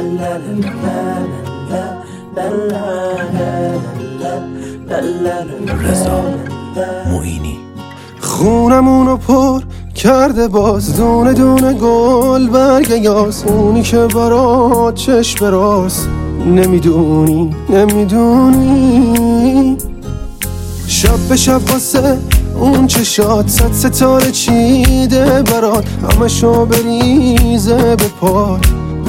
رضا معینی. خونمونو پر کرده باز دونه دونه گل برگ یاس، اونی که برات چشم راست نمیدونی شب به شب واسه اون چشات صد ستاره چیده برات، همشو بریزه به پات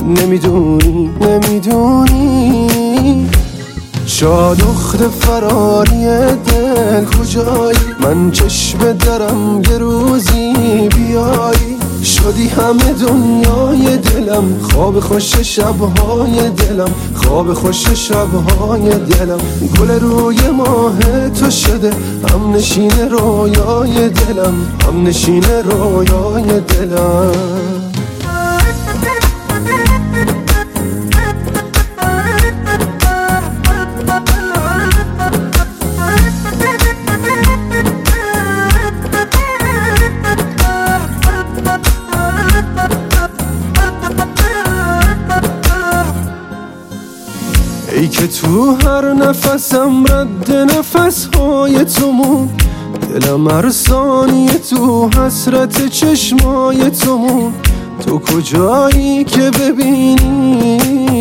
نمیدونی شاد اخت فراری دل کجایی؟ من چشم درم یه روزی بیایی، شدی همه دنیای دلم، خواب خوش شبهای دلم، خواب خوش شبهای دلم. گل روی ماه تو شده هم نشین رویای دلم، هم نشین رویای دلم. ای که تو هر نفسم رد نفسهای تو مون، دلم هر ثانیه تو حسرت چشمای تو مون. تو کجایی که ببینی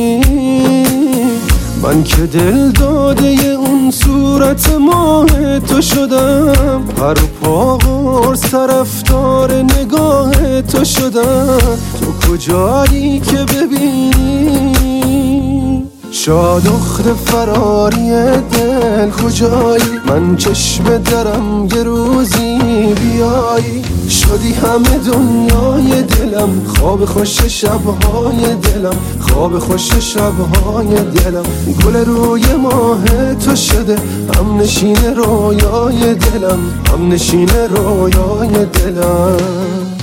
من که دل داده اون صورت ماه تو شدم، هر پا قرص طرفدار نگاه تو شدم. تو کجایی که ببینی شاد اخت فراری دل کجایی؟ من چشم درم یه روزی بیایی، شدی همه دنیای دلم، خواب خوش شبهای دلم، خواب خوش شبهای دلم. گل روی ماه تو شده هم نشین رویای دلم، هم نشین رویای دلم.